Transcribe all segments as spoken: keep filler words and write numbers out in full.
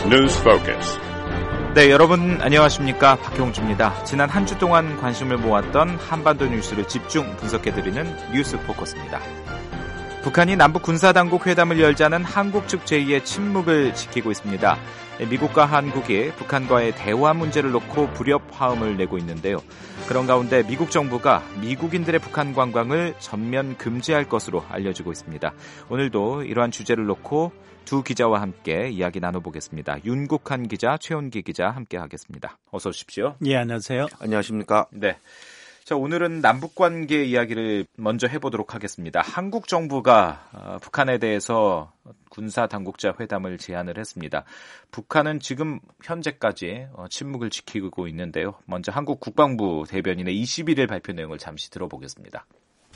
News Focus. 네, 여러분 안녕하십니까? 박형주입니다. 지난 한 주 동안 관심을 모았던 한반도 뉴스를 집중 분석해드리는 뉴스 포커스입니다. 북한이 남북 군사당국 회담을 열자는 한국 측 제의의 침묵을 지키고 있습니다. 미국과 한국이 북한과의 대화 문제를 놓고 불협화음을 내고 있는데요. 그런 가운데 미국 정부가 미국인들의 북한 관광을 전면 금지할 것으로 알려지고 있습니다. 오늘도 이러한 주제를 놓고 두 기자와 함께 이야기 나눠보겠습니다. 윤국한 기자, 최원기 기자 함께하겠습니다. 어서 오십시오. 예, 안녕하세요. 안녕하십니까. 네. 자, 오늘은 남북관계 이야기를 먼저 해보도록 하겠습니다. 한국 정부가 어, 북한에 대해서 군사당국자 회담을 제안을 했습니다. 북한은 지금 현재까지 어, 침묵을 지키고 있는데요. 먼저 한국 국방부 대변인의 이십일 일 발표 내용을 잠시 들어보겠습니다.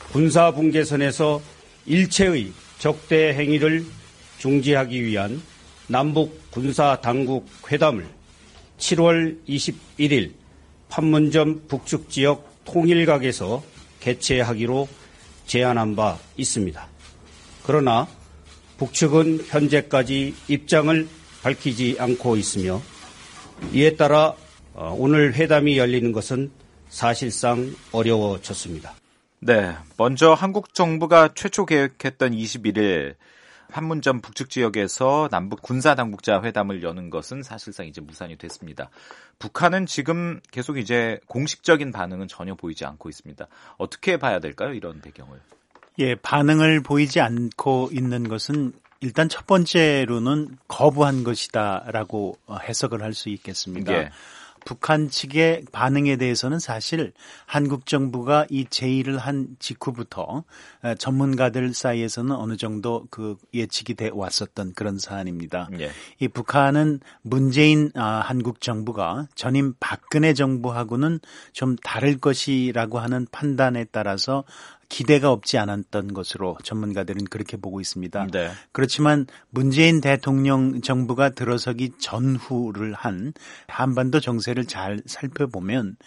군사분계선에서 일체의 적대 행위를 중지하기 위한 남북 군사당국 회담을 칠월 이십일일 판문점 북측 지역 통일각에서 개최하기로 제안한 바 있습니다. 그러나 북측은 현재까지 입장을 밝히지 않고 있으며 이에 따라 오늘 회담이 열리는 것은 사실상 어려워졌습니다. 네, 먼저 한국 정부가 최초 계획했던 이십일 일 판문점 북측 지역에서 남북 군사당국자 회담을 여는 것은 사실상 이제 무산이 됐습니다. 북한은 지금 계속 이제 공식적인 반응은 전혀 보이지 않고 있습니다. 어떻게 봐야 될까요? 이런 배경을. 예, 반응을 보이지 않고 있는 것은 일단 첫 번째로는 거부한 것이다라고 해석을 할 수 있겠습니다. 예. 북한 측의 반응에 대해서는 사실 한국 정부가 이 제의를 한 직후부터 전문가들 사이에서는 어느 정도 그 예측이 돼 왔었던 그런 사안입니다. 예. 이 북한은 문재인 한국 정부가 전임 박근혜 정부하고는 좀 다를 것이라고 하는 판단에 따라서 기대가 없지 않았던 것으로 전문가들은 그렇게 보고 있습니다. 네. 그렇지만 문재인 대통령 정부가 들어서기 전후를 한 한반도 정세를 잘 살펴보면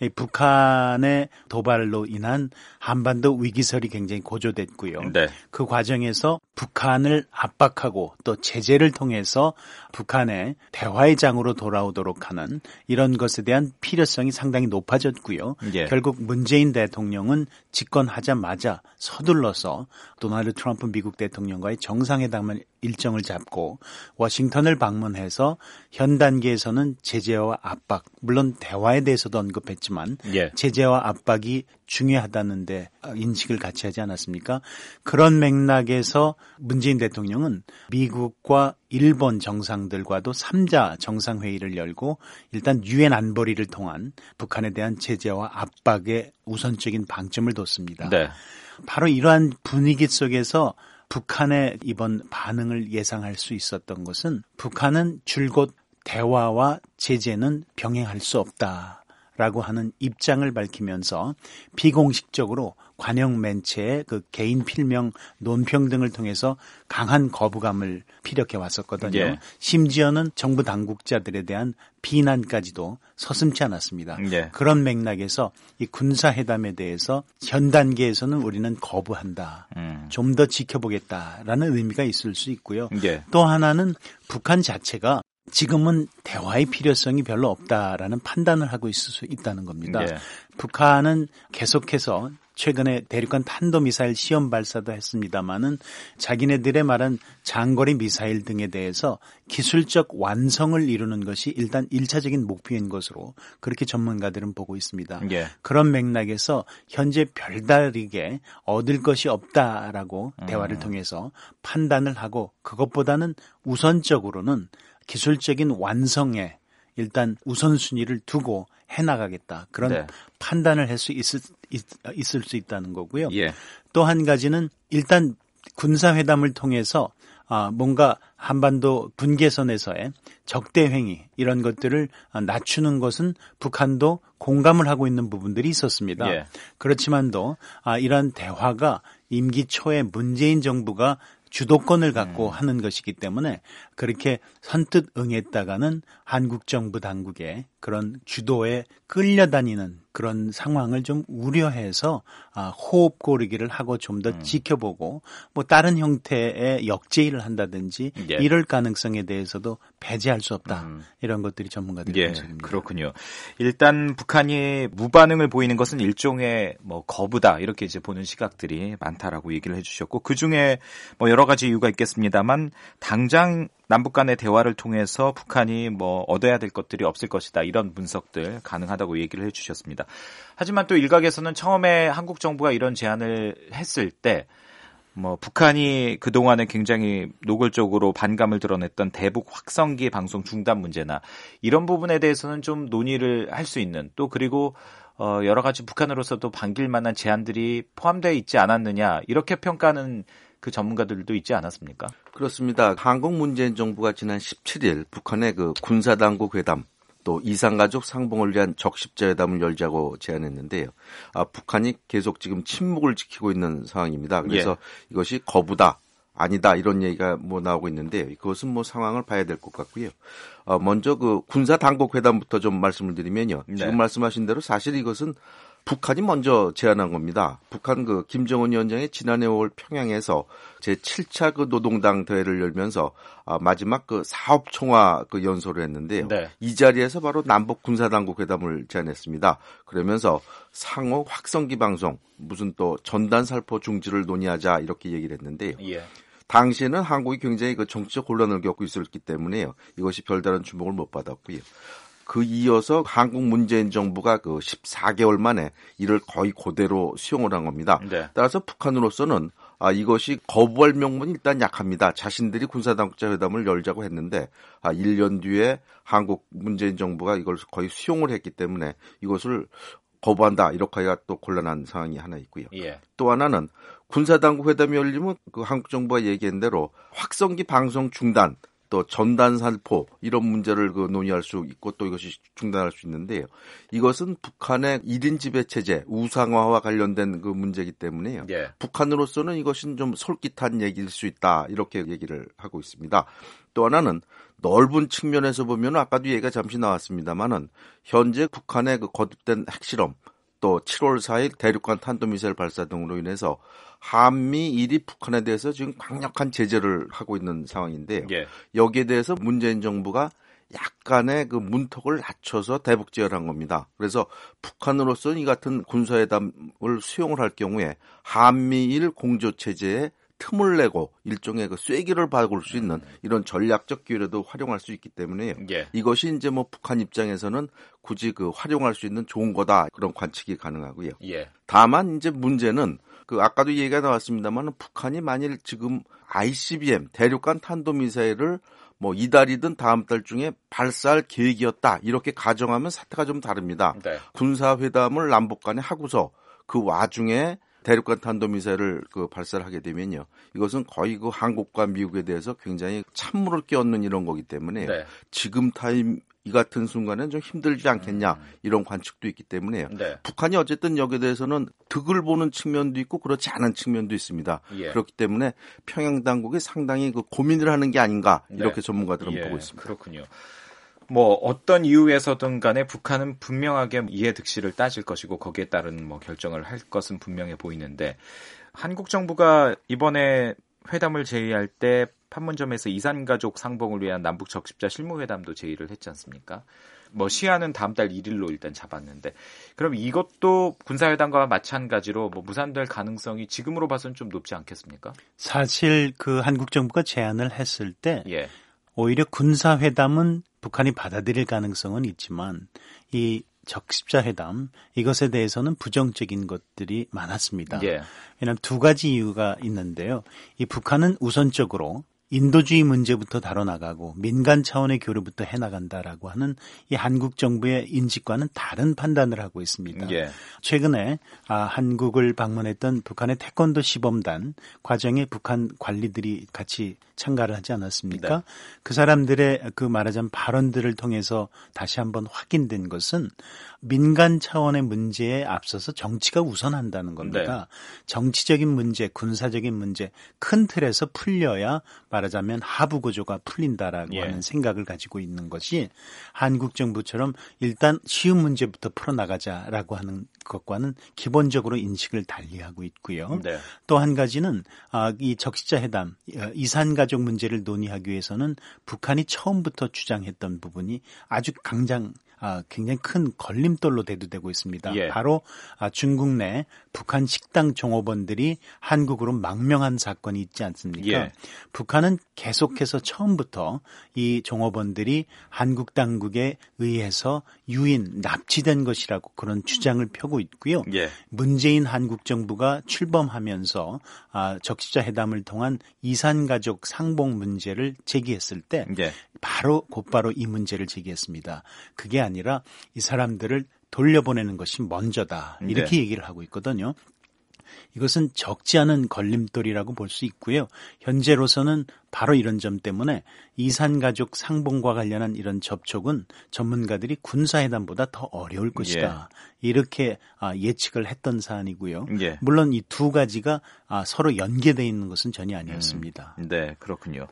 북한의 도발로 인한 한반도 위기설이 굉장히 고조됐고요. 네. 그 과정에서 북한을 압박하고 또 제재를 통해서 북한의 대화의 장으로 돌아오도록 하는 이런 것에 대한 필요성이 상당히 높아졌고요. 예. 결국 문재인 대통령은 집권하자마자 서둘러서 도널드 트럼프 미국 대통령과의 정상회담을 일정을 잡고 워싱턴을 방문해서 현 단계에서는 제재와 압박, 물론 대화에 대해서도 언급했지만 예. 제재와 압박이 중요하다는데 인식을 같이 하지 않았습니까? 그런 맥락에서 문재인 대통령은 미국과 일본 정상들과도 삼자 정상회의를 열고 일단 유엔 안보리를 통한 북한에 대한 제재와 압박에 우선적인 방점을 뒀습니다. 네. 바로 이러한 분위기 속에서 북한의 이번 반응을 예상할 수 있었던 것은 북한은 줄곧 대화와 제재는 병행할 수 없다라고 하는 입장을 밝히면서 비공식적으로 관영 멘체의 그 개인 필명 논평 등을 통해서 강한 거부감을 피력해 왔었거든요. 예. 심지어는 정부 당국자들에 대한 비난까지도 서슴지 않았습니다. 예. 그런 맥락에서 이 군사회담에 대해서 현 단계에서는 우리는 거부한다. 음. 좀 더 지켜보겠다라는 의미가 있을 수 있고요. 예. 또 하나는 북한 자체가 지금은 대화의 필요성이 별로 없다라는 판단을 하고 있을 수 있다는 겁니다. 예. 북한은 계속해서 최근에 대륙간 탄도미사일 시험 발사도 했습니다마는 자기네들의 말한 장거리 미사일 등에 대해서 기술적 완성을 이루는 것이 일단 일차적인 목표인 것으로 그렇게 전문가들은 보고 있습니다. 예. 그런 맥락에서 현재 별다르게 얻을 것이 없다라고 음. 대화를 통해서 판단을 하고 그것보다는 우선적으로는 기술적인 완성에 일단 우선순위를 두고 해나가겠다. 그런 네. 판단을 할 수 있을, 있을 수 있다는 거고요. 예. 또 한 가지는 일단 군사회담을 통해서 뭔가 한반도 분계선에서의 적대 행위 이런 것들을 낮추는 것은 북한도 공감을 하고 있는 부분들이 있었습니다. 예. 그렇지만도 이런 대화가 임기 초에 문재인 정부가 주도권을 갖고 음. 하는 것이기 때문에 그렇게 선뜻 응했다가는 한국 정부 당국의 그런 주도에 끌려다니는 그런 상황을 좀 우려해서 아, 호흡 고르기를 하고 좀 더 음. 지켜보고 뭐 다른 형태의 역제의를 한다든지 예. 이럴 가능성에 대해서도 배제할 수 없다. 음. 이런 것들이 전문가들의 예, 분석입니다. 그렇군요. 일단 북한이 무반응을 보이는 것은 일종의 뭐 거부다 이렇게 이제 보는 시각들이 많다라고 얘기를 해주셨고 그 중에 뭐 여러 가지 이유가 있겠습니다만 당장 남북 간의 대화를 통해서 북한이 뭐 얻어야 될 것들이 없을 것이다. 이런 분석들 가능하다고 얘기를 해주셨습니다. 하지만 또 일각에서는 처음에 한국 정부가 이런 제안을 했을 때 뭐 북한이 그동안에 굉장히 노골적으로 반감을 드러냈던 대북 확성기 방송 중단 문제나 이런 부분에 대해서는 좀 논의를 할 수 있는 또 그리고 어 여러 가지 북한으로서도 반길 만한 제안들이 포함되어 있지 않았느냐 이렇게 평가하는 그 전문가들도 있지 않았습니까? 그렇습니다. 한국 문재인 정부가 지난 십칠 일 북한의 그 군사당국 회담 또 이산가족 상봉을 위한 적십자 회담을 열자고 제안했는데요. 아, 북한이 계속 지금 침묵을 지키고 있는 상황입니다. 그래서 예. 이것이 거부다, 아니다 이런 얘기가 뭐 나오고 있는데 그것은 뭐 상황을 봐야 될 것 같고요. 어, 먼저 그 군사당국 회담부터 좀 말씀을 드리면요. 네. 지금 말씀하신 대로 사실 이것은 북한이 먼저 제안한 겁니다. 북한 그 김정은 위원장이 지난해 오월 평양에서 제칠 차 그 노동당 대회를 열면서 아, 마지막 그 사업 총화 그 연설을 했는데요. 네. 이 자리에서 바로 남북 군사당국 회담을 제안했습니다. 그러면서 상호 확성기 방송 무슨 또 전단 살포 중지를 논의하자 이렇게 얘기를 했는데요. 예. 당시에는 한국이 굉장히 그 정치적 혼란을 겪고 있었기 때문에요. 이것이 별다른 주목을 못 받았고요. 그 이어서 한국 문재인 정부가 그 십사 개월 만에 이를 거의 그대로 수용을 한 겁니다. 네. 따라서 북한으로서는 아, 이것이 거부할 명분이 일단 약합니다. 자신들이 군사당국자 회담을 열자고 했는데 아, 일 년 뒤에 한국 문재인 정부가 이걸 거의 수용을 했기 때문에 이것을 거부한다. 이렇게 하기가 또 곤란한 상황이 하나 있고요. 예. 또 하나는 군사당국 회담이 열리면 그 한국 정부가 얘기한 대로 확성기 방송 중단 또 전단 살포 이런 문제를 그 논의할 수 있고 또 이것이 중단할 수 있는데요. 이것은 북한의 일 인 지배 체제 우상화와 관련된 그 문제이기 때문에요. 예. 북한으로서는 이것은 좀 솔깃한 얘기일 수 있다 이렇게 얘기를 하고 있습니다. 또 하나는 넓은 측면에서 보면 아까도 얘기가 잠시 나왔습니다만은 현재 북한의 그 거듭된 핵실험 또 칠월 사일 대륙간 탄도미사일 발사 등으로 인해서 한미일이 북한에 대해서 지금 강력한 제재를 하고 있는 상황인데요. 예. 여기에 대해서 문재인 정부가 약간의 그 문턱을 낮춰서 대북 제어한 겁니다. 그래서 북한으로서는 이 같은 군사회담을 수용을 할 경우에 한미일 공조 체제에 틈을 내고 일종의 그 쐐기를 박을 수 있는 이런 전략적 기회라도 활용할 수 있기 때문에 예. 이것이 이제 뭐 북한 입장에서는 굳이 그 활용할 수 있는 좋은 거다 그런 관측이 가능하고요. 예. 다만 이제 문제는 그 아까도 얘기가 나왔습니다만 북한이 만일 지금 아이씨비엠 대륙간 탄도미사일을 뭐 이달이든 다음 달 중에 발사할 계획이었다 이렇게 가정하면 사태가 좀 다릅니다. 네. 군사회담을 남북 간에 하고서 그 와중에 대륙간 탄도미사일을 그 발사를 하게 되면요. 이것은 거의 그 한국과 미국에 대해서 굉장히 찬물을 끼얹는 이런 거기 때문에 네. 지금 타임 이 같은 순간은 좀 힘들지 않겠냐 음. 이런 관측도 있기 때문에 네. 북한이 어쨌든 여기에 대해서는 득을 보는 측면도 있고 그렇지 않은 측면도 있습니다. 예. 그렇기 때문에 평양 당국이 상당히 그 고민을 하는 게 아닌가 이렇게 네. 전문가들은 예. 보고 있습니다. 그렇군요. 뭐 어떤 이유에서든 간에 북한은 분명하게 이해득실을 따질 것이고 거기에 따른 뭐 결정을 할 것은 분명해 보이는데 한국 정부가 이번에 회담을 제의할 때 판문점에서 이산가족 상봉을 위한 남북 적십자 실무회담도 제의를 했지 않습니까? 뭐 시한은 다음 달 일 일로 일단 잡았는데 그럼 이것도 군사회담과 마찬가지로 뭐 무산될 가능성이 지금으로 봐서는 좀 높지 않겠습니까? 사실 그 한국 정부가 제안을 했을 때 예. 오히려 군사회담은 북한이 받아들일 가능성은 있지만 이 적십자 회담 이것에 대해서는 부정적인 것들이 많았습니다. 예. 왜냐하면 두 가지 이유가 있는데요. 이 북한은 우선적으로 인도주의 문제부터 다뤄나가고 민간 차원의 교류부터 해나간다라고 하는 이 한국 정부의 인식과는 다른 판단을 하고 있습니다. 예. 최근에 아, 한국을 방문했던 북한의 태권도 시범단 과정에 북한 관리들이 같이 참가를 하지 않았습니까? 네. 그 사람들의 그 말하자면 발언들을 통해서 다시 한번 확인된 것은 민간 차원의 문제에 앞서서 정치가 우선한다는 겁니다. 네. 정치적인 문제, 군사적인 문제 큰 틀에서 풀려야 말하자면 말하자면 하부 구조가 풀린다라고 예. 하는 생각을 가지고 있는 것이 한국 정부처럼 일단 쉬운 문제부터 풀어나가자라고 하는 것과는 기본적으로 인식을 달리하고 있고요. 네. 또 한 가지는 이 적시자 회담, 이산가족 문제를 논의하기 위해서는 북한이 처음부터 주장했던 부분이 아주 강장 아, 굉장히 큰 걸림돌로 대두되고 있습니다. 예. 바로 아, 중국 내 북한 식당 종업원들이 한국으로 망명한 사건이 있지 않습니까? 예. 북한은 계속해서 처음부터 이 종업원들이 한국 당국에 의해서 유인, 납치된 것이라고 그런 주장을 펴고 있고요. 예. 문재인 한국 정부가 출범하면서 아, 적시자 회담을 통한 이산가족 상봉 문제를 제기했을 때 예. 바로 곧바로 이 문제를 제기했습니다. 그게 아니라 이 사람들을 돌려보내는 것이 먼저다. 이렇게 네. 얘기를 하고 있거든요. 이것은 적지 않은 걸림돌이라고 볼 수 있고요. 현재로서는 바로 이런 점 때문에 이산가족 상봉과 관련한 이런 접촉은 전문가들이 군사회담보다 더 어려울 것이다. 예. 이렇게 예측을 했던 사안이고요. 예. 물론 이 두 가지가 서로 연계되어 있는 것은 전혀 아니었습니다. 음, 네, 그렇군요.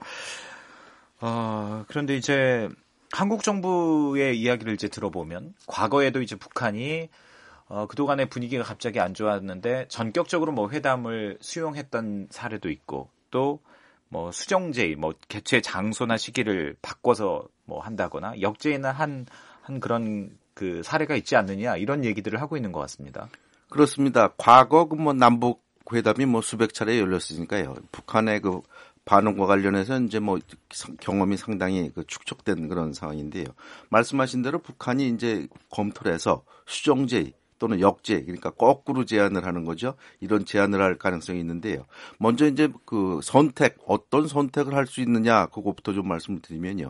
어, 그런데 이제 한국 정부의 이야기를 이제 들어보면 과거에도 이제 북한이 어, 그동안의 분위기가 갑자기 안 좋았는데 전격적으로 뭐 회담을 수용했던 사례도 있고 또 뭐 수정제의 뭐 개최 장소나 시기를 바꿔서 뭐 한다거나 역제의나 한, 한 그런 그 사례가 있지 않느냐 이런 얘기들을 하고 있는 것 같습니다. 그렇습니다. 과거 그 뭐 남북 회담이 뭐 수백 차례 열렸으니까요. 북한의 그 반응과 관련해서 이제 뭐 경험이 상당히 그 축적된 그런 상황인데요. 말씀하신 대로 북한이 이제 검토를 해서 수정제의 또는 역제, 그러니까 거꾸로 제안을 하는 거죠. 이런 제안을 할 가능성이 있는데요. 먼저 이제 그 선택, 어떤 선택을 할 수 있느냐, 그것부터 좀 말씀을 드리면요.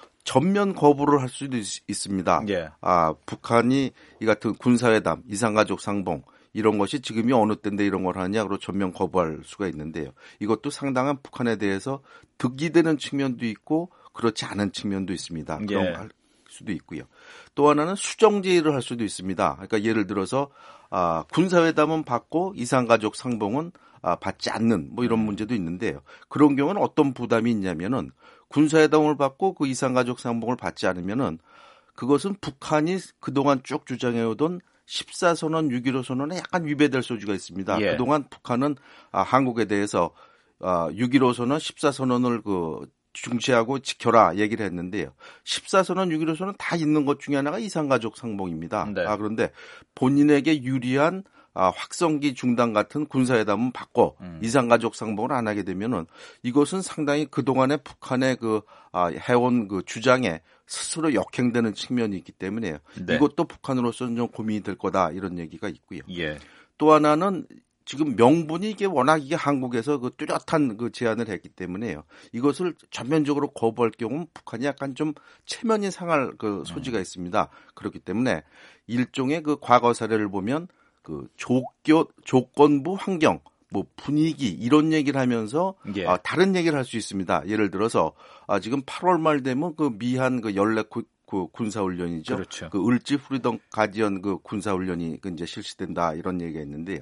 전면 거부를 할 수도 있, 있습니다. 예. 아, 북한이 이 같은 군사회담, 이산가족 상봉, 이런 것이 지금이 어느 때인데 이런 걸 하느냐, 그리고 전면 거부할 수가 있는데요. 이것도 상당한 북한에 대해서 득이 되는 측면도 있고, 그렇지 않은 측면도 있습니다. 예. 그런 할 수도 있고요. 또 하나는 수정제의를 할 수도 있습니다. 그러니까 예를 들어서 아, 군사회담은 받고 이산가족 상봉은 아, 받지 않는 뭐 이런 문제도 있는데요. 그런 경우는 어떤 부담이 있냐면은 군사회담을 받고 그 이산가족 상봉을 받지 않으면은 그것은 북한이 그동안 쭉 주장해오던 십사 선언, 육점일오 선언에 약간 위배될 소지가 있습니다. 예. 그동안 북한은 아, 한국에 대해서 아, 육점일오 선언, 십사 선언을 그 중시하고 지켜라 얘기를 했는데요. 십사 선언, 육점일오 선언 다 있는 것 중에 하나가 이산가족 상봉입니다. 네. 아, 그런데 본인에게 유리한 아, 확성기 중단 같은 군사회담은 받고 음. 이산가족 상봉을 안 하게 되면은 이것은 상당히 그동안의 북한의 그 아, 해온 그 주장에 스스로 역행되는 측면이 있기 때문에 네. 이것도 북한으로서는 좀 고민이 될 거다 이런 얘기가 있고요. 예. 또 하나는 지금 명분이 이게 워낙 이게 한국에서 그 뚜렷한 그 제안을 했기 때문에요. 이것을 전면적으로 거부할 경우는 북한이 약간 좀 체면이 상할 그 소지가 있습니다. 그렇기 때문에 일종의 그 과거 사례를 보면 그 조교, 조건부 환경, 뭐 분위기 이런 얘기를 하면서 예. 아, 다른 얘기를 할 수 있습니다. 예를 들어서 아, 지금 팔월 말 되면 그 미한 그 연례 구, 그 군사훈련이죠. 그렇죠. 그 을지 프리덤 가디언 그 군사훈련이 그 이제 실시된다 이런 얘기가 있는데요.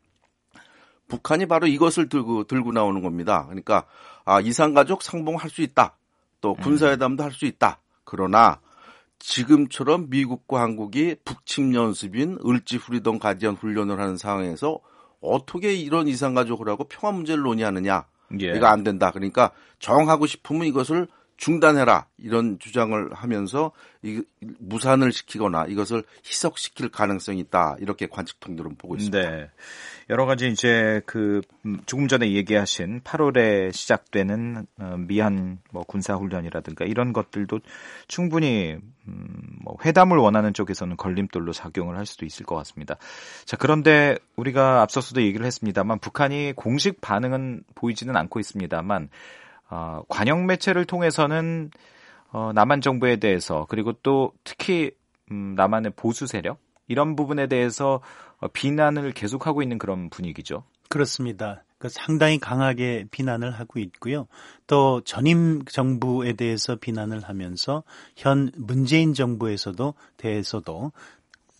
북한이 바로 이것을 들고 들고 나오는 겁니다. 그러니까 아, 이산가족 상봉할 수 있다. 또 군사회담도 할 수 있다. 그러나 지금처럼 미국과 한국이 북침 연습인 을지 프리덤 가디언 훈련을 하는 상황에서 어떻게 이런 이산가족을 하고 평화 문제를 논의하느냐. 예. 이거 안 된다. 그러니까 정하고 싶으면 이것을 중단해라. 이런 주장을 하면서 이, 무산을 시키거나 이것을 희석시킬 가능성이 있다. 이렇게 관측통들은 보고 있습니다. 네. 여러 가지 이제 그 조금 전에 얘기하신 팔월에 시작되는 미한 뭐 군사 훈련이라든가 이런 것들도 충분히 뭐 회담을 원하는 쪽에서는 걸림돌로 작용을 할 수도 있을 것 같습니다. 자, 그런데 우리가 앞서서도 얘기를 했습니다만 북한이 공식 반응은 보이지는 않고 있습니다만 어, 관영 매체를 통해서는 어, 남한 정부에 대해서 그리고 또 특히 음, 남한의 보수 세력 이런 부분에 대해서 어, 비난을 계속하고 있는 그런 분위기죠. 그렇습니다. 그 상당히 강하게 비난을 하고 있고요. 또 전임 정부에 대해서 비난을 하면서 현 문재인 정부에서도 대해서도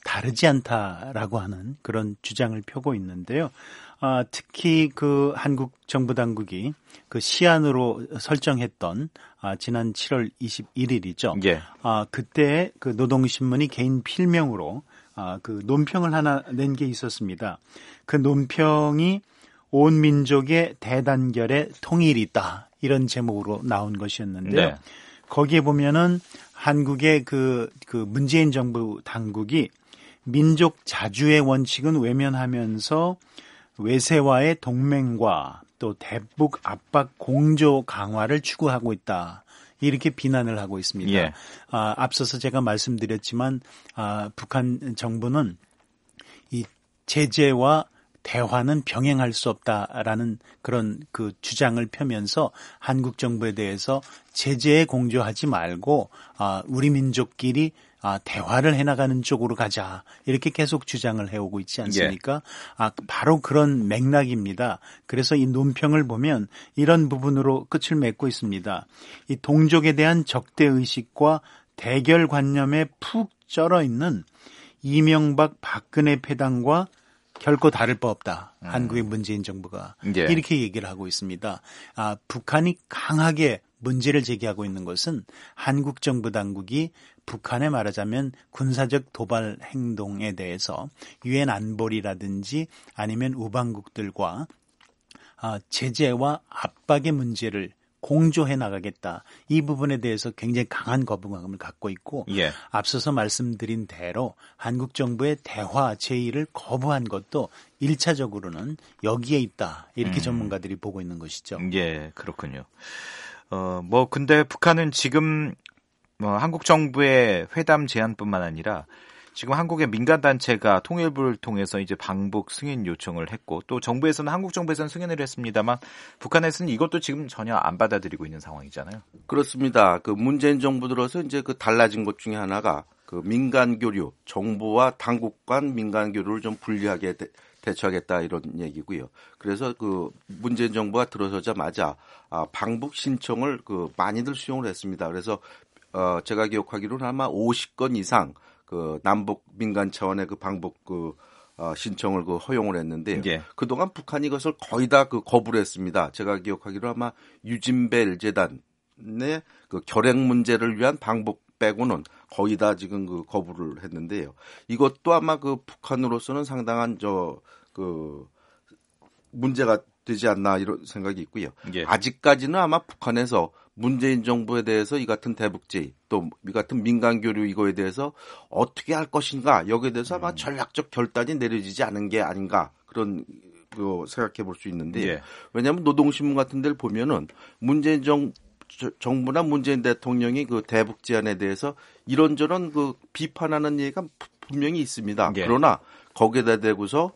다르지 않다라고 하는 그런 주장을 펴고 있는데요. 아, 특히 그 한국 정부 당국이 그 시한으로 설정했던 아, 지난 칠월 이십일일이죠. 예. 아, 그때 그 노동신문이 개인 필명으로 아, 그 논평을 하나 낸 게 있었습니다. 그 논평이 온 민족의 대단결에 통일이 있다. 이런 제목으로 나온 것이었는데요. 네. 거기에 보면은 한국의 그, 그 문재인 정부 당국이 민족 자주의 원칙은 외면하면서 외세와의 동맹과 또 대북 압박 공조 강화를 추구하고 있다. 이렇게 비난을 하고 있습니다. 예. 아, 앞서서 제가 말씀드렸지만 아, 북한 정부는 이 제재와 대화는 병행할 수 없다라는 그런 그 주장을 펴면서 한국 정부에 대해서 제재에 공조하지 말고 아, 우리 민족끼리 아, 대화를 해나가는 쪽으로 가자. 이렇게 계속 주장을 해오고 있지 않습니까? 예. 아, 바로 그런 맥락입니다. 그래서 이 논평을 보면 이런 부분으로 끝을 맺고 있습니다. 이 동족에 대한 적대의식과 대결관념에 푹 쩔어 있는 이명박 박근혜 패당과 결코 다를 바 없다. 음. 한국의 문재인 정부가. 예. 이렇게 얘기를 하고 있습니다. 아, 북한이 강하게 문제를 제기하고 있는 것은 한국 정부 당국이 북한에 말하자면 군사적 도발 행동에 대해서 유엔 안보리라든지 아니면 우방국들과 제재와 압박의 문제를 공조해 나가겠다. 이 부분에 대해서 굉장히 강한 거부감을 갖고 있고 예. 앞서서 말씀드린 대로 한국 정부의 대화 제의를 거부한 것도 일차적으로는 여기에 있다. 이렇게 음. 전문가들이 보고 있는 것이죠. 예, 그렇군요. 어, 뭐 근데 북한은 지금 뭐 한국 정부의 회담 제안뿐만 아니라 지금 한국의 민간단체가 통일부를 통해서 이제 방북 승인 요청을 했고 또 정부에서는 한국 정부에서는 승인을 했습니다만 북한에서는 이것도 지금 전혀 안 받아들이고 있는 상황이잖아요. 그렇습니다. 그 문재인 정부 들어서 이제 그 달라진 것 중에 하나가 그 민간 교류, 정부와 당국 간 민간 교류를 좀 분리하게 대, 대처하겠다 이런 얘기고요. 그래서 그 문재인 정부가 들어서자마자 아, 방북 신청을 그 많이들 수용을 했습니다. 그래서 어, 제가 기억하기로는 아마 오십 건 이상 그 남북 민간 차원의 그 방북 그 어, 신청을 그 허용을 했는데 예. 그동안 북한이 이것을 거의 다 그 거부를 했습니다. 제가 기억하기로 아마 유진벨 재단의 그 결핵 문제를 위한 방북 빼고는 거의 다 지금 그 거부를 했는데요. 이것도 아마 그 북한으로서는 상당한 저 그 문제가 되지 않나 이런 생각이 있고요. 예. 아직까지는 아마 북한에서 문재인 정부에 대해서 이 같은 대북제의 또 이 같은 민간 교류 이거에 대해서 어떻게 할 것인가 여기에 대해서 아마 음. 전략적 결단이 내려지지 않은 게 아닌가 그런 그 생각해 볼 수 있는데 예. 왜냐하면 노동신문 같은 데를 보면은 문재인 정 정부나 문재인 대통령이 그 대북 제안에 대해서 이런저런 그 비판하는 얘기가 분명히 있습니다. 예. 그러나 거기에다 대고서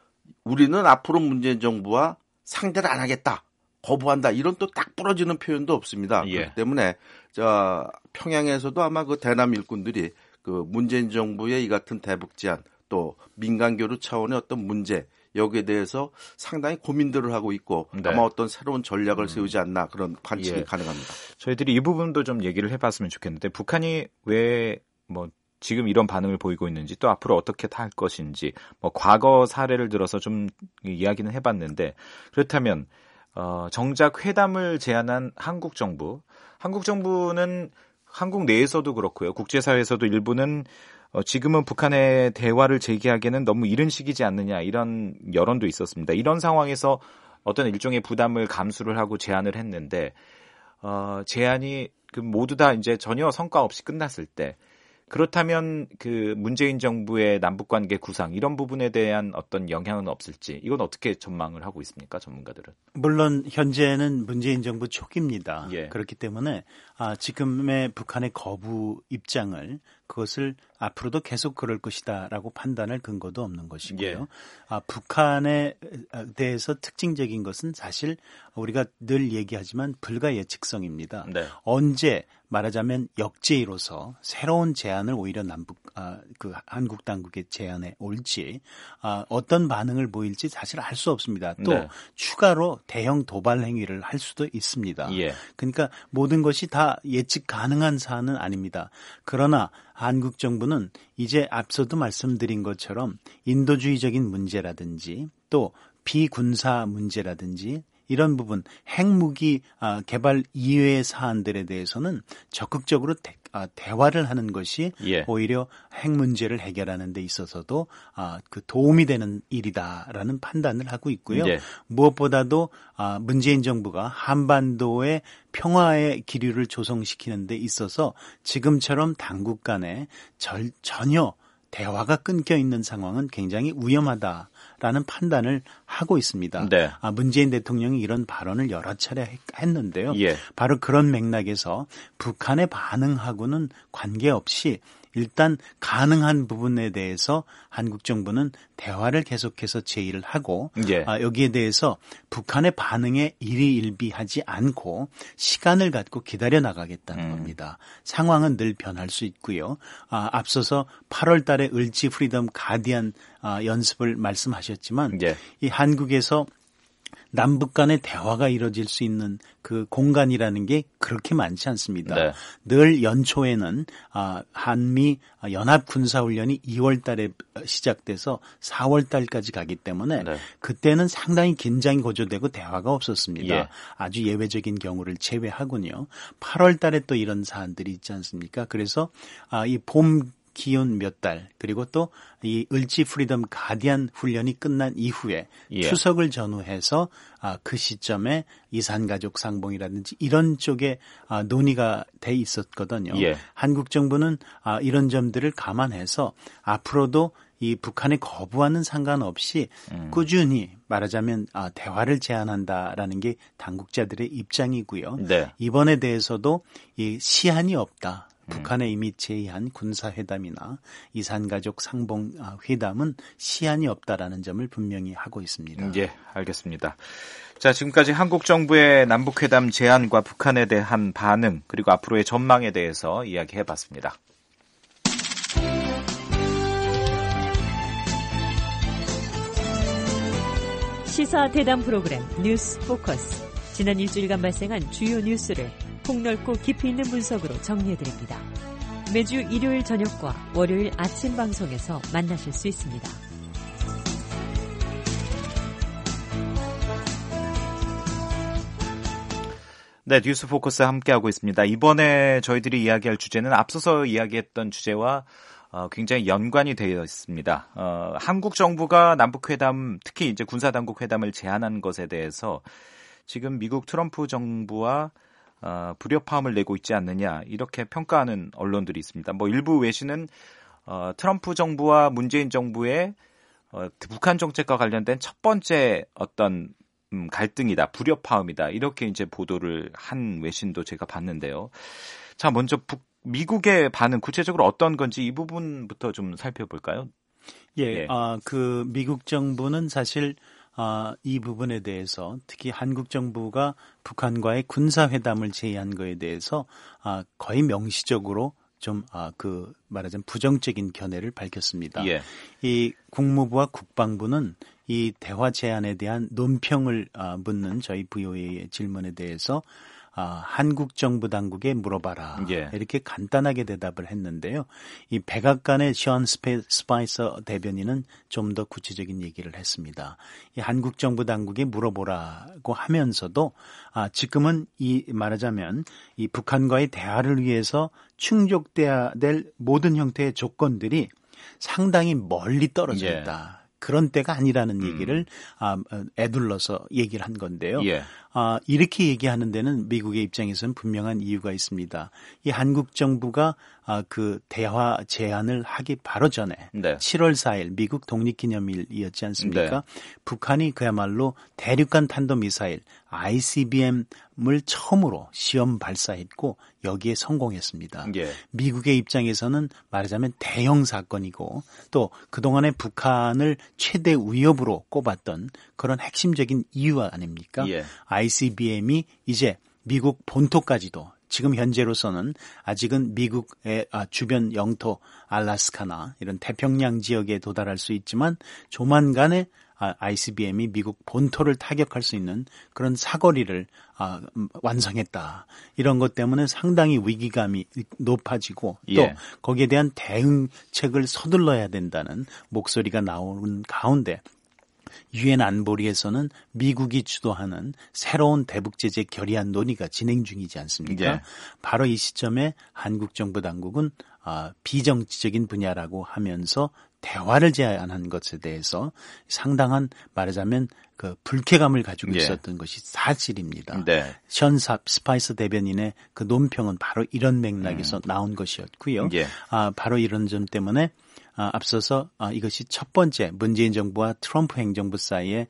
우리는 앞으로 문재인 정부와 상대를 안 하겠다. 거부한다. 이런 또 딱 부러지는 표현도 없습니다. 예. 그렇기 때문에 저 평양에서도 아마 그 대남 일꾼들이 그 문재인 정부의 이 같은 대북 제안 또 민간 교류 차원의 어떤 문제 여기에 대해서 상당히 고민들을 하고 있고 네. 아마 어떤 새로운 전략을 음. 세우지 않나 그런 관측이 예. 가능합니다. 저희들이 이 부분도 좀 얘기를 해봤으면 좋겠는데 북한이 왜 뭐 지금 이런 반응을 보이고 있는지 또 앞으로 어떻게 할 것인지 뭐 과거 사례를 들어서 좀 이야기는 해봤는데 그렇다면 어, 정작 회담을 제안한 한국 정부, 한국 정부는 한국 내에서도 그렇고요. 국제사회에서도 일부는 어, 지금은 북한의 대화를 재개하기에는 너무 이른 시기지 않느냐 이런 여론도 있었습니다. 이런 상황에서 어떤 일종의 부담을 감수를 하고 제안을 했는데 어, 제안이 그 모두 다 이제 전혀 성과 없이 끝났을 때 그렇다면 그 문재인 정부의 남북관계 구상 이런 부분에 대한 어떤 영향은 없을지 이건 어떻게 전망을 하고 있습니까? 전문가들은. 물론 현재는 문재인 정부 초기입니다. 예. 그렇기 때문에 아, 지금의 북한의 거부 입장을 그것을 앞으로도 계속 그럴 것이다라고 판단할 근거도 없는 것이고요. 예. 아, 북한에 대해서 특징적인 것은 사실 우리가 늘 얘기하지만 불가 예측성입니다. 네. 언제 말하자면 역제의로서 새로운 제안을 오히려 남북 아, 그 한국 당국의 제안에 올지 아, 어떤 반응을 보일지 사실 알 수 없습니다. 또 네. 추가로 대형 도발 행위를 할 수도 있습니다. 예. 그러니까 모든 것이 다 예측 가능한 사안은 아닙니다. 그러나 한국 정부는 이제 앞서도 말씀드린 것처럼 인도주의적인 문제라든지 또 비군사 문제라든지 이런 부분 핵무기 개발 이외의 사안들에 대해서는 적극적으로 대, 대화를 하는 것이 예. 오히려 핵 문제를 해결하는 데 있어서도 그 도움이 되는 일이다라는 판단을 하고 있고요. 예. 무엇보다도 문재인 정부가 한반도의 평화의 기류를 조성시키는 데 있어서 지금처럼 당국 간에 절, 전혀 대화가 끊겨 있는 상황은 굉장히 위험하다라는 판단을 하고 있습니다. 네. 아, 문재인 대통령이 이런 발언을 여러 차례 했는데요. 예. 바로 그런 맥락에서 북한의 반응하고는 관계없이 일단 가능한 부분에 대해서 한국 정부는 대화를 계속해서 제의를 하고 예. 아, 여기에 대해서 북한의 반응에 일희일비하지 않고 시간을 갖고 기다려 나가겠다는 음. 겁니다. 상황은 늘 변할 수 있고요. 아, 앞서서 팔월 달에 을지 프리덤 가디안 아, 연습을 말씀하셨지만 예. 이 한국에서 남북 간의 대화가 이루어질 수 있는 그 공간이라는 게 그렇게 많지 않습니다. 네. 늘 연초에는 한미 연합군사훈련이 이월 달에 시작돼서 사월 달까지 가기 때문에 네. 그때는 상당히 긴장이 고조되고 대화가 없었습니다. 예. 아주 예외적인 경우를 제외하군요. 팔월 달에 또 이런 사안들이 있지 않습니까? 그래서 이 봄 기온 몇 달 그리고 또 이 을지 프리덤 가디안 훈련이 끝난 이후에 예. 추석을 전후해서 아, 그 시점에 이산가족 상봉이라든지 이런 쪽에 아, 논의가 돼 있었거든요. 예. 한국 정부는 아, 이런 점들을 감안해서 앞으로도 이 북한의 거부와는 상관없이 음. 꾸준히 말하자면 아, 대화를 제안한다라는 게 당국자들의 입장이고요. 네. 이번에 대해서도 이 시한이 없다. 북한에 이미 제의한 군사회담이나 이산가족 상봉회담은 시한이 없다라는 점을 분명히 하고 있습니다. 예, 알겠습니다. 자, 지금까지 한국 정부의 남북회담 제안과 북한에 대한 반응 그리고 앞으로의 전망에 대해서 이야기해봤습니다. 시사 대담 프로그램 뉴스 포커스. 지난 일주일간 발생한 주요 뉴스를 폭넓고 깊이 있는 분석으로 정리해드립니다. 매주 일요일 저녁과 월요일 아침 방송에서 만나실 수 있습니다. 네, 뉴스 포커스 함께하고 있습니다. 이번에 저희들이 이야기할 주제는 앞서서 이야기했던 주제와 어, 굉장히 연관이 되어 있습니다. 어, 한국 정부가 남북회담, 특히 이제 군사당국 회담을 제안한 것에 대해서 지금 미국 트럼프 정부와 어, 불협화음을 내고 있지 않느냐 이렇게 평가하는 언론들이 있습니다. 뭐 일부 외신은 어, 트럼프 정부와 문재인 정부의 어, 북한 정책과 관련된 첫 번째 어떤 음, 갈등이다, 불협화음이다 이렇게 이제 보도를 한 외신도 제가 봤는데요. 자, 먼저 북, 미국의 반응 구체적으로 어떤 건지 이 부분부터 좀 살펴볼까요? 예, 예. 아, 그 미국 정부는 사실 아, 이 부분에 대해서 특히 한국 정부가 북한과의 군사회담을 제의한 거에 대해서 아, 거의 명시적으로 좀 아, 그 말하자면 부정적인 견해를 밝혔습니다. 예. 이 국무부와 국방부는 이 대화 제안에 대한 논평을 아, 묻는 저희 브이오에이의 질문에 대해서 아, 한국 정부 당국에 물어봐라. 예. 이렇게 간단하게 대답을 했는데요. 이 백악관의 션 스파이서 대변인은 좀 더 구체적인 얘기를 했습니다. 이 한국 정부 당국에 물어보라고 하면서도 아, 지금은 이 말하자면 이 북한과의 대화를 위해서 충족돼야 될 모든 형태의 조건들이 상당히 멀리 떨어져 있다. 예. 그런 때가 아니라는 얘기를 음. 애둘러서 얘기를 한 건데요. 예. 아, 이렇게 얘기하는 데는 미국의 입장에서는 분명한 이유가 있습니다. 이 한국 정부가 아, 그 대화 제안을 하기 바로 전에 네. 칠월 사일 미국 독립기념일이었지 않습니까? 네. 북한이 그야말로 대륙간 탄도미사일 아이씨비엠을 처음으로 시험 발사했고 여기에 성공했습니다. 예. 미국의 입장에서는 말하자면 대형 사건이고 또 그동안에 북한을 최대 위협으로 꼽았던 그런 핵심적인 이유 아닙니까? 예. 아이씨비엠이 이제 미국 본토까지도 지금 현재로서는 아직은 미국의 주변 영토 알래스카나 이런 태평양 지역에 도달할 수 있지만 조만간에 아이씨비엠이 미국 본토를 타격할 수 있는 그런 사거리를 완성했다. 이런 것 때문에 상당히 위기감이 높아지고 또 예. 거기에 대한 대응책을 서둘러야 된다는 목소리가 나오는 가운데 유엔 안보리에서는 미국이 주도하는 새로운 대북 제재 결의안 논의가 진행 중이지 않습니까? 예. 바로 이 시점에 한국 정부 당국은 비정치적인 분야라고 하면서 대화를 제안한 것에 대해서 상당한 말하자면 그 불쾌감을 가지고 있었던 예. 것이 사실입니다. 네. 션 스파이서 대변인의 그 논평은 바로 이런 맥락에서 음. 나온 것이었고요. 예. 아, 바로 이런 점 때문에 아, 앞서서 아, 이것이 첫 번째 문재인 정부와 트럼프 행정부 사이의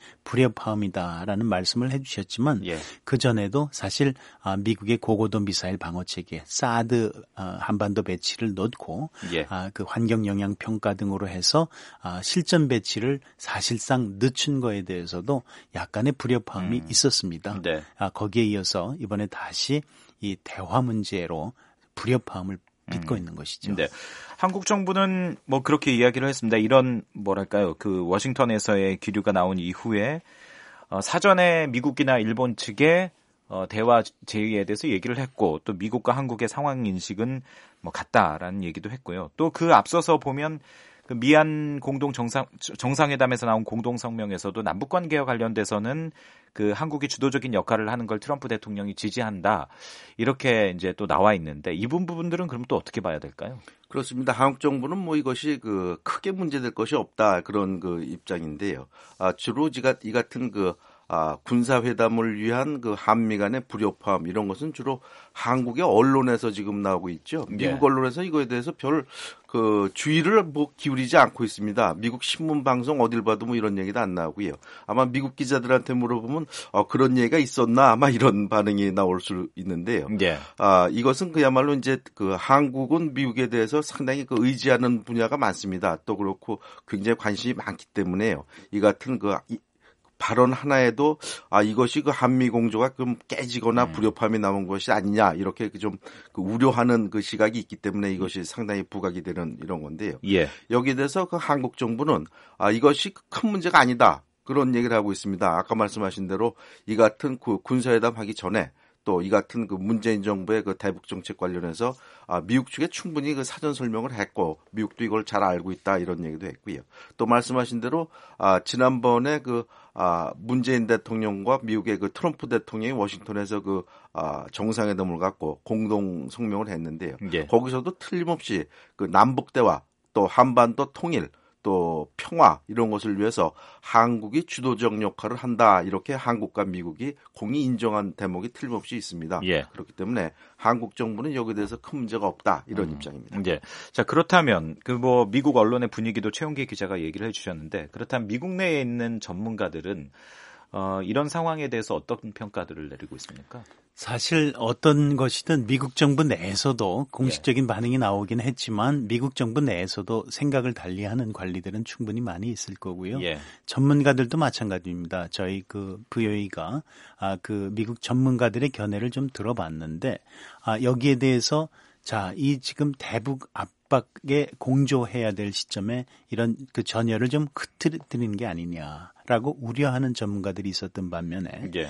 불협화음이다라는 말씀을 해주셨지만 예. 그 전에도 사실 아, 미국의 고고도 미사일 방어 체계 사드 아, 한반도 배치를 놓고 예. 아, 그 환경 영향 평가 등으로 해서 아, 실전 배치를 사실상 늦춘 거에 대해서도 약간의 불협화음이 음. 있었습니다. 네. 아, 거기에 이어서 이번에 다시 이 대화 문제로 불협화음을 빚고 음. 있는 것이죠. 네. 한국 정부는 뭐 그렇게 이야기를 했습니다. 이런 뭐랄까요, 그 워싱턴에서의 기류가 나온 이후에 어, 사전에 미국이나 일본 측에 어, 대화 제의에 대해서 얘기를 했고 또 미국과 한국의 상황 인식은 뭐 같다라는 얘기도 했고요. 또 그 앞서서 보면 그 미얀 공동 정상 정상회담에서 나온 공동 성명에서도 남북 관계와 관련돼서는 그 한국이 주도적인 역할을 하는 걸 트럼프 대통령이 지지한다. 이렇게 이제 또 나와 있는데 이 부분들은 그럼 또 어떻게 봐야 될까요? 그렇습니다. 한국 정부는 뭐 이것이 그 크게 문제될 것이 없다 그런 그 입장인데요. 아, 주로 이 같은 그 아, 군사회담을 위한 그 한미 간의 불협화음 이런 것은 주로 한국의 언론에서 지금 나오고 있죠. 미국 네. 언론에서 이거에 대해서 별 그 주의를 뭐 기울이지 않고 있습니다. 미국 신문 방송 어딜 봐도 뭐 이런 얘기도 안 나오고요. 아마 미국 기자들한테 물어보면 어, 그런 얘기가 있었나 아마 이런 반응이 나올 수 있는데요. 네. 아, 이것은 그야말로 이제 그 한국은 미국에 대해서 상당히 그 의지하는 분야가 많습니다. 또 그렇고 굉장히 관심이 많기 때문에요. 이 같은 그 이, 발언 하나에도 아 이것이 그 한미 공조가 좀 깨지거나 불협화음이 나온 것이 아니냐 이렇게 좀 그 우려하는 그 시각이 있기 때문에 이것이 상당히 부각이 되는 이런 건데요. 예. 여기에 대해서 그 한국 정부는 아 이것이 큰 문제가 아니다 그런 얘기를 하고 있습니다. 아까 말씀하신 대로 이 같은 그 군사회담 하기 전에 또 이 같은 그 문재인 정부의 그 대북 정책 관련해서 아, 미국 측에 충분히 그 사전 설명을 했고 미국도 이걸 잘 알고 있다 이런 얘기도 했고요. 또 말씀하신 대로 아, 지난번에 그 아, 문재인 대통령과 미국의 그 트럼프 대통령이 워싱턴에서 그 아, 정상회담을 갖고 공동 성명을 했는데요. 예. 거기서도 틀림없이 그 남북 대화 또 한반도 통일 또 평화 이런 것을 위해서 한국이 주도적 역할을 한다 이렇게 한국과 미국이 공히 인정한 대목이 틀림없이 있습니다. 예. 그렇기 때문에 한국 정부는 여기에 대해서 큰 문제가 없다 이런 음. 입장입니다. 예. 자 그렇다면 그 뭐 미국 언론의 분위기도 최용기 기자가 얘기를 해주셨는데 그렇다면 미국 내에 있는 전문가들은 어, 이런 상황에 대해서 어떤 평가들을 내리고 있습니까? 사실 어떤 것이든 미국 정부 내에서도 공식적인 예. 반응이 나오긴 했지만 미국 정부 내에서도 생각을 달리하는 관리들은 충분히 많이 있을 거고요. 예. 전문가들도 마찬가지입니다. 저희 그 브이오에이가 아, 그 미국 전문가들의 견해를 좀 들어봤는데 아, 여기에 대해서 자, 이 지금 대북 압박에 공조해야 될 시점에 이런 그 전열을 좀 흐트리는 게 아니냐라고 우려하는 전문가들이 있었던 반면에 예.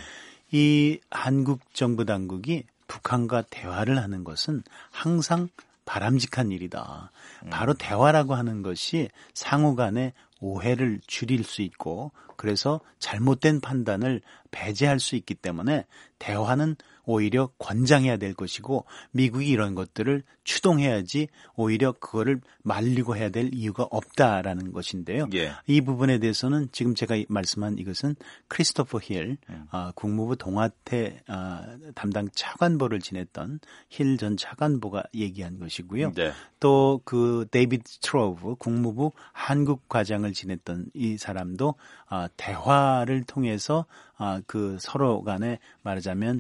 이 한국 정부 당국이 북한과 대화를 하는 것은 항상 바람직한 일이다. 바로 대화라고 하는 것이 상호 간의 오해를 줄일 수 있고 그래서 잘못된 판단을 배제할 수 있기 때문에 대화는 오히려 권장해야 될 것이고 미국이 이런 것들을 추동해야지 오히려 그거를 말리고 해야 될 이유가 없다라는 것인데요. 예. 이 부분에 대해서는 지금 제가 말씀한 이것은 크리스토퍼 힐 음. 어, 국무부 동아태 어, 담당 차관보를 지냈던 힐 전 차관보가 얘기한 것이고요. 네. 또 그 데이비드 스트로브 국무부 한국 과장을 지냈던 이 사람도 어, 대화를 통해서 어, 그 서로 간에 말하자면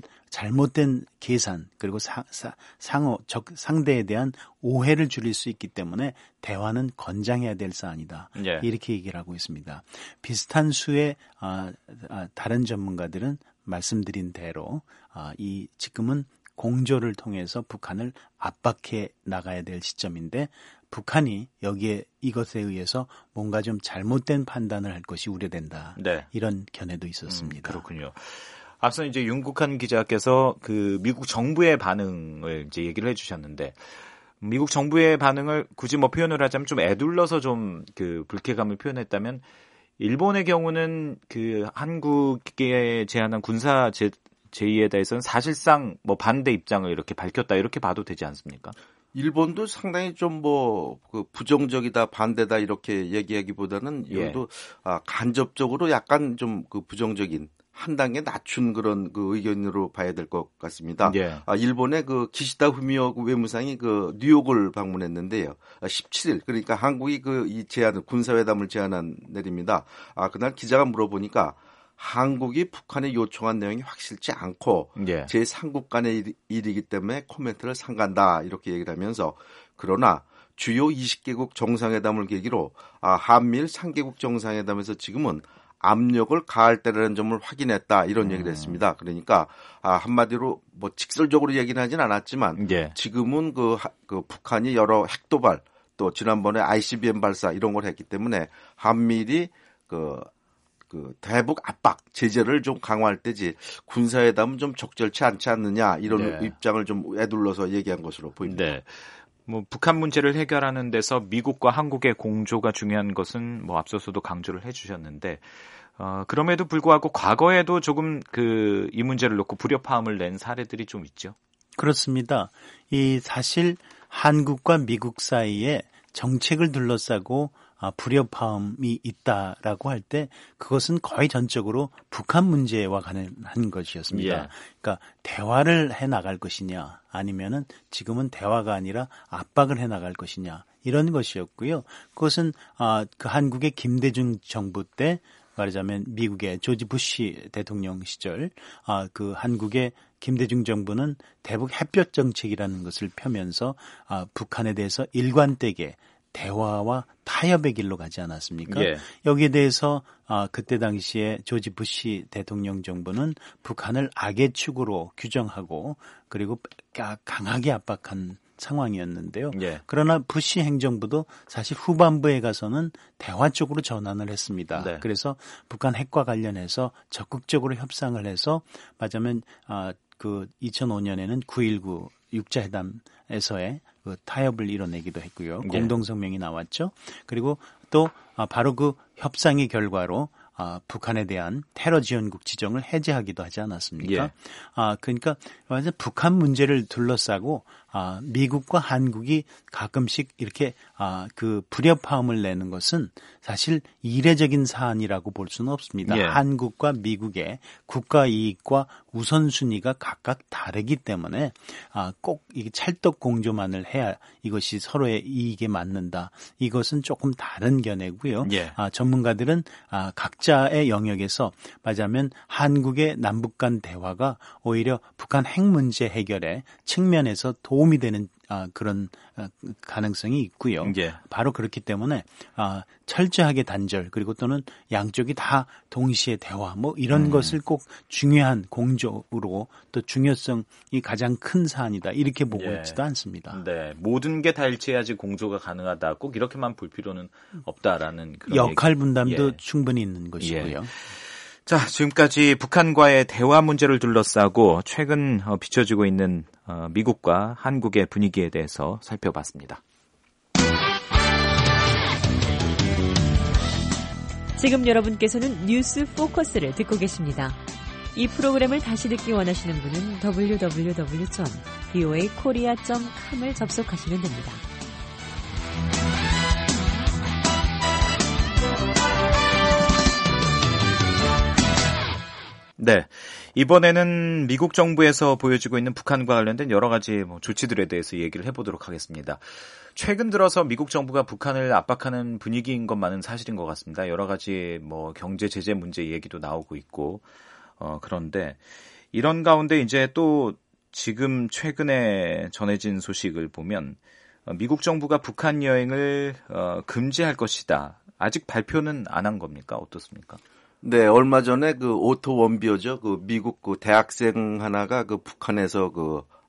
잘못된 계산 그리고 사, 사, 상호 적, 상대에 대한 오해를 줄일 수 있기 때문에 대화는 권장해야 될 사안이다. 예. 이렇게 얘기를 하고 있습니다. 비슷한 수의 아, 아, 다른 전문가들은 말씀드린 대로 아, 이 지금은 공조를 통해서 북한을 압박해 나가야 될 시점인데 북한이 여기에 이것에 의해서 뭔가 좀 잘못된 판단을 할 것이 우려된다. 네. 이런 견해도 있었습니다. 음, 그렇군요. 앞서 이제 윤국한 기자께서 그 미국 정부의 반응을 이제 얘기를 해주셨는데 미국 정부의 반응을 굳이 뭐 표현을 하자면 좀 애둘러서 좀 그 불쾌감을 표현했다면 일본의 경우는 그 한국에 제안한 군사 제, 제의에 대해서는 사실상 뭐 반대 입장을 이렇게 밝혔다 이렇게 봐도 되지 않습니까? 일본도 상당히 좀 뭐 그 부정적이다 반대다 이렇게 얘기하기보다는 이것도 예. 아, 간접적으로 약간 좀 그 부정적인 한 단계 낮춘 그런 그 의견으로 봐야 될 것 같습니다. 예. 아, 일본의 그 기시다 후미오 외무상이 그 뉴욕을 방문했는데요. 아, 십칠 일 그러니까 한국이 그 이 제안을 군사회담을 제안한 날입니다. 아, 그날 기자가 물어보니까 한국이 북한에 요청한 내용이 확실치 않고 예. 제삼 국 간의 일, 일이기 때문에 코멘트를 삼간다 이렇게 얘기를 하면서 그러나 주요 이십 개국 정상회담을 계기로 아, 한미일 삼 개국 정상회담에서 지금은 압력을 가할 때라는 점을 확인했다 이런 얘기를 했습니다. 그러니까 아, 한마디로 뭐 직설적으로 얘기는 하진 않았지만 예. 지금은 그, 그 북한이 여러 핵도발 또 지난번에 아이씨비엠 발사 이런 걸 했기 때문에 한미일이 그, 그 대북 압박 제재를 좀 강화할 때지 군사회담은 좀 적절치 않지 않느냐 이런 네. 입장을 좀 애둘러서 얘기한 것으로 보입니다. 네. 뭐 북한 문제를 해결하는 데서 미국과 한국의 공조가 중요한 것은 뭐 앞서서도 강조를 해주셨는데 어, 그럼에도 불구하고 과거에도 조금 그 이 문제를 놓고 불협화음을 낸 사례들이 좀 있죠. 그렇습니다. 이 사실 한국과 미국 사이에 정책을 둘러싸고 불협화음이 있다라고 할 때 그것은 거의 전적으로 북한 문제와 관련한 것이었습니다. 예. 그러니까 대화를 해 나갈 것이냐 아니면은 지금은 대화가 아니라 압박을 해 나갈 것이냐 이런 것이었고요. 그것은 아, 그 한국의 김대중 정부 때 말하자면 미국의 조지 부시 대통령 시절 아, 그 한국의 김대중 정부는 대북 햇볕 정책이라는 것을 펴면서 아, 북한에 대해서 일관되게 대화와 타협의 길로 가지 않았습니까? 예. 여기에 대해서 아, 그때 당시에 조지 부시 대통령 정부는 북한을 악의 축으로 규정하고 그리고 강하게 압박한 상황이었는데요. 예. 그러나 부시 행정부도 사실 후반부에 가서는 대화 쪽으로 전환을 했습니다. 네. 그래서 북한 핵과 관련해서 적극적으로 협상을 해서 말하자면 아, 그 이천오 년에는 구일구 육자회담에서의 그 타협을 이뤄내기도 했고요. 예. 공동성명이 나왔죠. 그리고 또 바로 그 협상의 결과로 아, 북한에 대한 테러 지원국 지정을 해제하기도 하지 않았습니까? 예. 아, 그러니까 완전 북한 문제를 둘러싸고 아, 미국과 한국이 가끔씩 이렇게 아, 그 불협화음을 내는 것은 사실 이례적인 사안이라고 볼 수는 없습니다. 예. 한국과 미국의 국가 이익과 우선순위가 각각 다르기 때문에 아, 꼭 이 찰떡 공조만을 해야 이것이 서로의 이익에 맞는다. 이것은 조금 다른 견해고요. 예. 아, 전문가들은 아, 각자의 영역에서 말하자면 한국의 남북 간 대화가 오히려 북한 핵 문제 해결에 측면에서 도움이 되는 아, 그런 아, 가능성이 있고요. 예. 바로 그렇기 때문에 아, 철저하게 단절 그리고 또는 양쪽이 다 동시에 대화 뭐 이런 음. 것을 꼭 중요한 공조로 또 중요성이 가장 큰 사안이다 이렇게 보고 예. 있지도 않습니다. 네, 모든 게 다 일치해야지 공조가 가능하다. 꼭 이렇게만 볼 필요는 없다라는 그런 역할 얘기. 분담도 예. 충분히 있는 것이고요. 예. 자, 지금까지 북한과의 대화 문제를 둘러싸고 최근 비춰지고 있는 미국과 한국의 분위기에 대해서 살펴봤습니다. 지금 여러분께서는 뉴스 포커스를 듣고 계십니다. 이 프로그램을 다시 듣기 원하시는 분은 더블유 더블유 더블유 점 브이오에이 코리아 점 컴을 접속하시면 됩니다. 네. 이번에는 미국 정부에서 보여지고 있는 북한과 관련된 여러 가지 뭐 조치들에 대해서 얘기를 해보도록 하겠습니다. 최근 들어서 미국 정부가 북한을 압박하는 분위기인 것만은 사실인 것 같습니다. 여러 가지 뭐 경제 제재 문제 얘기도 나오고 있고, 어, 그런데 이런 가운데 이제 또 지금 최근에 전해진 소식을 보면 미국 정부가 북한 여행을 어, 금지할 것이다. 아직 발표는 안 한 겁니까? 어떻습니까? 네, 얼마 전에 그 오토 원비어죠. 그 미국 그 대학생 하나가 그 북한에서 그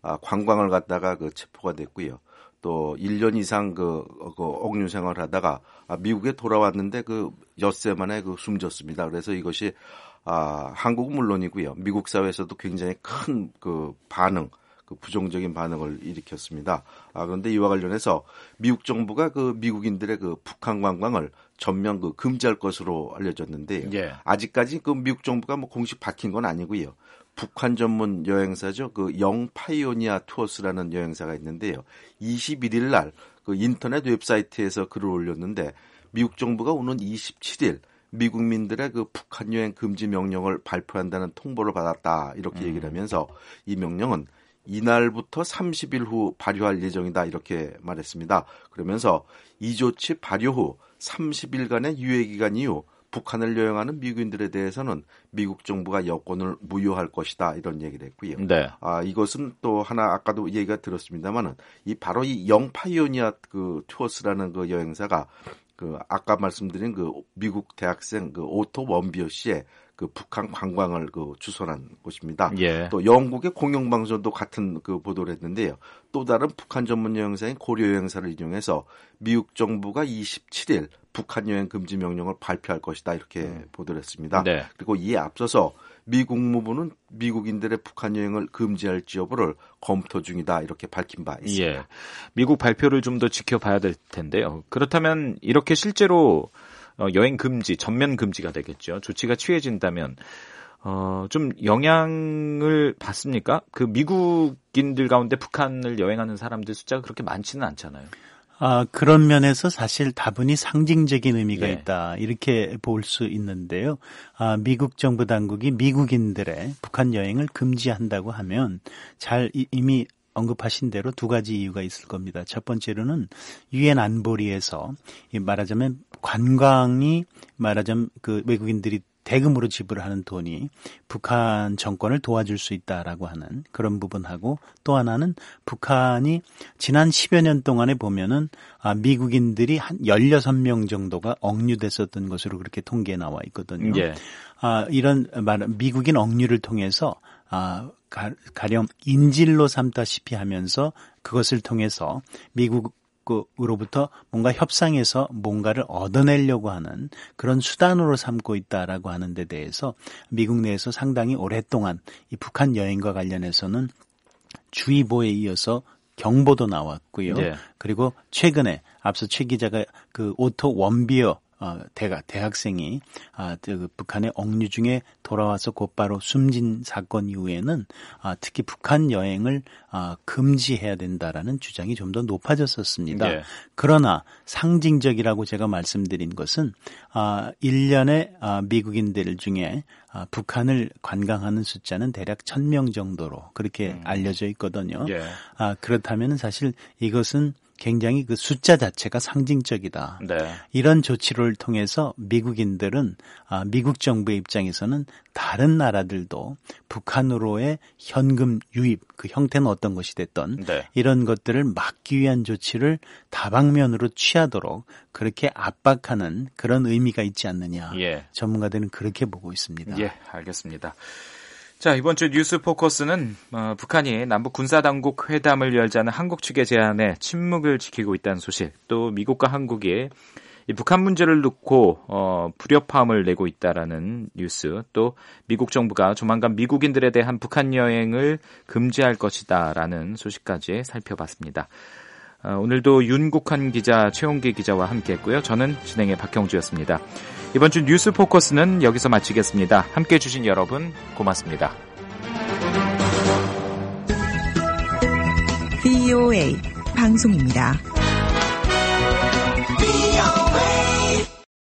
아, 관광을 갔다가 그 체포가 됐고요. 또 일 년 이상 그, 그 억류 생활을 하다가 아, 미국에 돌아왔는데 그 엿새 만에 그 숨졌습니다. 그래서 이것이 아, 한국은 물론이고요. 미국 사회에서도 굉장히 큰 그 반응, 그 부정적인 반응을 일으켰습니다. 아, 그런데 이와 관련해서 미국 정부가 그 미국인들의 그 북한 관광을 전면 그 금지할 것으로 알려졌는데요. 예. 아직까지 그 미국 정부가 뭐 공식 밝힌 건 아니고요. 북한 전문 여행사죠. 그 영 파이오니아 투어스라는 여행사가 있는데요. 이십일 일 날 그 인터넷 웹사이트에서 글을 올렸는데 미국 정부가 오는 이십칠 일 미국민들의 그 북한 여행 금지 명령을 발표한다는 통보를 받았다. 이렇게 음. 얘기를 하면서 이 명령은 이날부터 삼십 일 후 발효할 예정이다. 이렇게 말했습니다. 그러면서 이 조치 발효 후 삼십 일간의 유예기간 이후 북한을 여행하는 미국인들에 대해서는 미국 정부가 여권을 무효할 것이다 이런 얘기를 했고요. 네. 아 이것은 또 하나 아까도 얘기가 들었습니다만은 이 바로 이 영 파이오니아 그 투어스라는 그 여행사가 그 아까 말씀드린 그 미국 대학생 그 오토 원비어 씨의 그 북한 관광을 그 주선한 곳입니다. 예. 또 영국의 공영방송도 같은 그 보도를 했는데요. 또 다른 북한 전문 여행사인 고려 여행사를 이용해서 미국 정부가 이십칠 일 북한 여행 금지 명령을 발표할 것이다 이렇게 음. 보도를 했습니다. 네. 그리고 이에 앞서서 미 국무부는 미국인들의 북한 여행을 금지할지 여부를 검토 중이다 이렇게 밝힌 바 있습니다. 예. 미국 발표를 좀 더 지켜봐야 될 텐데요. 그렇다면 이렇게 실제로 여행 금지, 전면 금지가 되겠죠. 조치가 취해진다면 어, 좀 영향을 받습니까? 그 미국인들 가운데 북한을 여행하는 사람들 숫자가 그렇게 많지는 않잖아요. 아, 그런 면에서 사실 다분히 상징적인 의미가 네. 있다. 이렇게 볼 수 있는데요. 아, 미국 정부 당국이 미국인들의 북한 여행을 금지한다고 하면 잘 이미 언급하신 대로 두 가지 이유가 있을 겁니다. 첫 번째로는 유엔 안보리에서 말하자면 관광이 말하자면 그 외국인들이 대금으로 지불하는 돈이 북한 정권을 도와줄 수 있다라고 하는 그런 부분하고 또 하나는 북한이 지난 십여 년 동안에 보면은 아, 미국인들이 한 열여섯 명 정도가 억류됐었던 것으로 그렇게 통계에 나와 있거든요. 예. 아, 이런 말 미국인 억류를 통해서 아, 가, 가령 인질로 삼다시피 하면서 그것을 통해서 미국 으로부터 뭔가 협상해서 뭔가를 얻어내려고 하는 그런 수단으로 삼고 있다라고 하는 데 대해서 미국 내에서 상당히 오랫동안 이 북한 여행과 관련해서는 주의보에 이어서 경보도 나왔고요. 네. 그리고 최근에 앞서 최 기자가 그 오토 원비어 어, 대학, 대학생이, 아, 그, 북한의 억류 중에 돌아와서 곧바로 숨진 사건 이후에는, 아, 특히 북한 여행을, 아, 금지해야 된다라는 주장이 좀 더 높아졌었습니다. 네. 그러나 상징적이라고 제가 말씀드린 것은, 아, 일 년에, 아, 미국인들 중에, 아, 북한을 관광하는 숫자는 대략 천 명 정도로 그렇게 음. 알려져 있거든요. 네. 아, 그렇다면 사실 이것은 굉장히 그 숫자 자체가 상징적이다. 네. 이런 조치를 통해서 미국인들은 아, 미국 정부의 입장에서는 다른 나라들도 북한으로의 현금 유입, 그 형태는 어떤 것이 됐던 네. 이런 것들을 막기 위한 조치를 다방면으로 취하도록 그렇게 압박하는 그런 의미가 있지 않느냐. 예. 전문가들은 그렇게 보고 있습니다. 예, 알겠습니다. 자, 이번 주 뉴스 포커스는 어, 북한이 남북 군사당국 회담을 열자는 한국 측의 제안에 침묵을 지키고 있다는 소식, 또 미국과 한국이 이 북한 문제를 놓고 어, 불협화음을 내고 있다라는 뉴스, 또 미국 정부가 조만간 미국인들에 대한 북한 여행을 금지할 것이다라는 소식까지 살펴봤습니다. 어, 오늘도 윤국환 기자, 최홍기 기자와 함께했고요. 저는 진행의 박형주였습니다. 이번 주 뉴스 포커스는 여기서 마치겠습니다. 함께해 주신 여러분 고맙습니다. 브이오에이 방송입니다. 브이오에이